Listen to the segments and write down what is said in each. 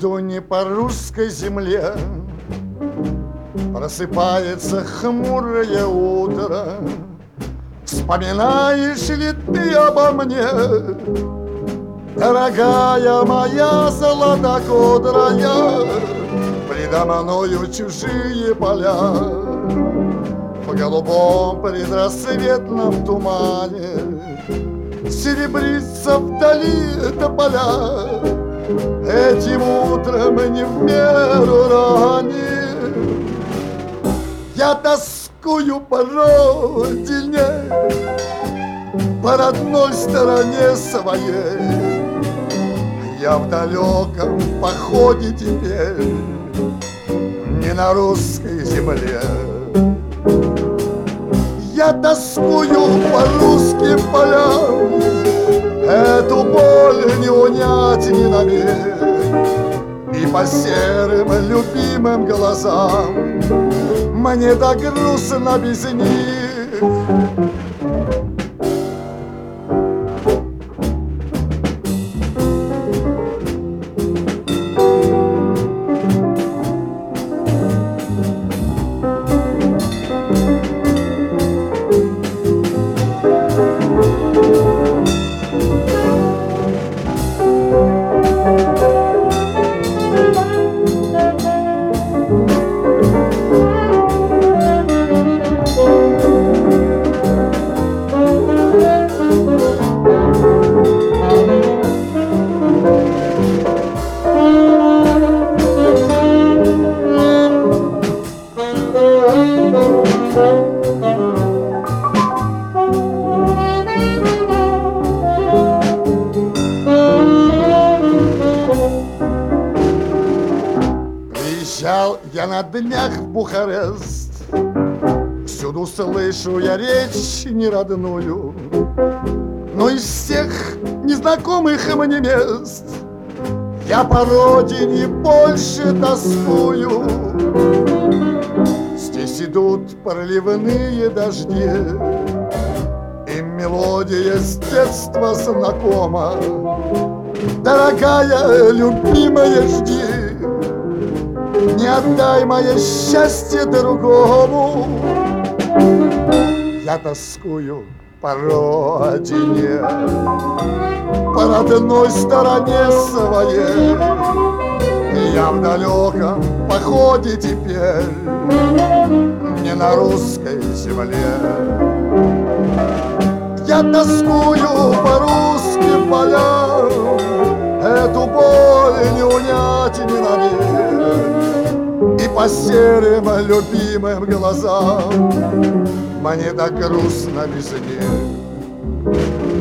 иду не по русской земле, просыпается хмурое утро. Вспоминаешь ли ты обо мне, дорогая моя золотокудрая? Предо мною чужие поля, в голубом предрассветном тумане серебрится вдали тополя. Этим утром не в меру ранним я тоскую по родине, по родной стороне своей. Я в далеком походе теперь, не на русской земле. Я тоскую по русским полям, эту боль не унять, не навек. И по серым любимым глазам мне так грустно без них. Приезжал я на днях в Бухарест, всюду слышу я речь неродную, но из всех незнакомых мне мест я по родине больше тоскую. Здесь идут проливные дожди, и мелодия с детства знакома. Дорогая, любимая, жди, не отдай мое счастье другому. Я тоскую по родине, по родной стороне своей. Я в далеком походе теперь, не на русской земле. Я тоскую по русским полям, эту боль не унять, не навек. И по серым любимым глазам мне так грустно без них.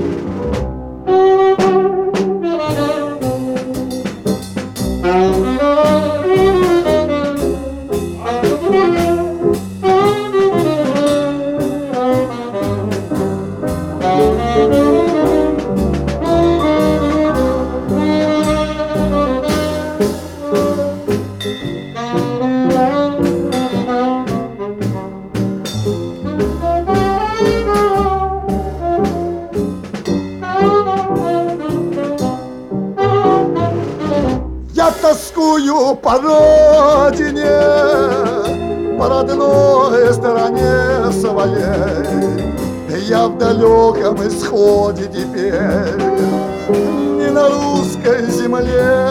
Я тоскую по родине, по родной стороне своей. Я в далеком исходе теперь, не на русской земле.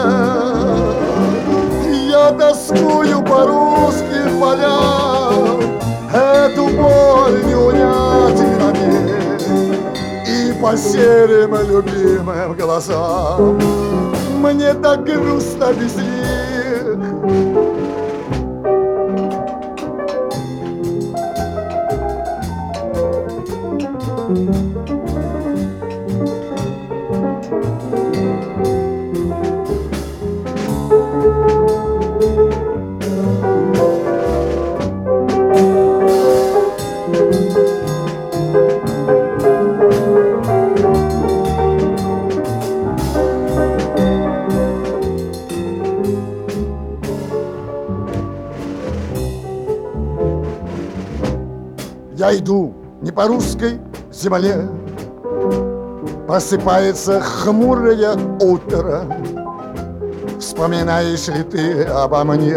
Я тоскую по русским полям, эту боль не унять, не навек. И по серым любимым глазам мне так грустно без них. Я иду не по русской земле, просыпается хмурое утро. Вспоминаешь ли ты обо мне,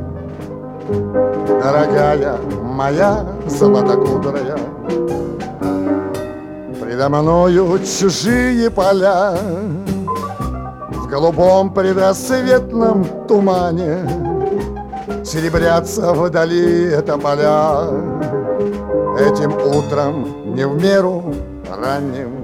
дорогая моя золотокудрая? Предо мною чужие поля, в голубом предрассветном тумане серебрятся вдали тополя. Этим утром не в меру ранним